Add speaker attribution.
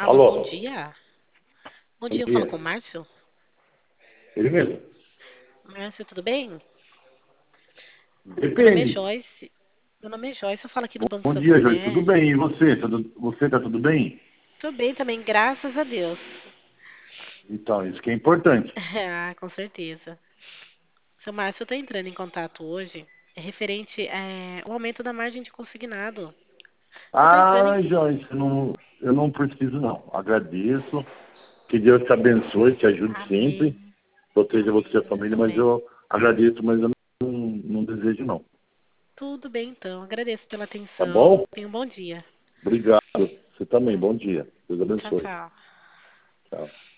Speaker 1: Alô, bom
Speaker 2: Alô,
Speaker 1: dia. Bom
Speaker 2: bom
Speaker 1: dia, eu falo
Speaker 2: dia.
Speaker 1: com o Márcio.
Speaker 2: Ele mesmo?
Speaker 1: Márcio, tudo bem? Meu nome é
Speaker 2: Depende.
Speaker 1: Joyce. Meu nome é Joyce, eu falo aqui do Banco
Speaker 2: Bom dia, Jorge. Tudo
Speaker 1: Santander.
Speaker 2: bem? E você? Você tá tudo bem?
Speaker 1: Tô bem também, graças a Deus.
Speaker 2: Então, isso que é importante.
Speaker 1: Ah, com certeza. Seu Márcio, eu tô entrando em contato hoje. É referente ao aumento da margem de consignado. Eu tô entrando em...
Speaker 2: Ah, Jorge, eu não preciso, não. Agradeço. Que Deus te abençoe, te ajude sempre.
Speaker 1: Amém.
Speaker 2: Proteja você e a
Speaker 1: Amém, você
Speaker 2: família, mas
Speaker 1: também.
Speaker 2: eu agradeço, mas eu não desejo, não.
Speaker 1: Tudo bem, então. Agradeço pela
Speaker 2: Tá
Speaker 1: atenção.
Speaker 2: bom?
Speaker 1: Tenha um bom dia.
Speaker 2: Obrigado. Você também. Bom dia. Deus
Speaker 1: Tchau,
Speaker 2: abençoe.
Speaker 1: tchau.
Speaker 2: Tchau.